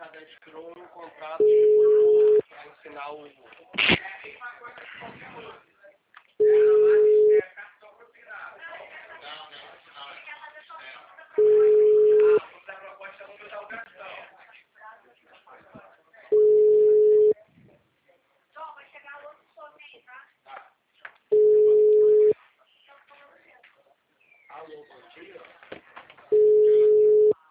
cadastrou um contrato tipo, para ensinar o... Alô, bom dia.